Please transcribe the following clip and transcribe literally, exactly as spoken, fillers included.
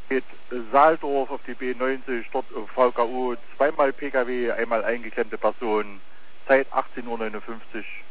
geht Saaldorf auf die B neunzig, dort V K U, zweimal P K W, einmal eingeklemmte Person, Zeit achtzehn Uhr neunundfünfzig.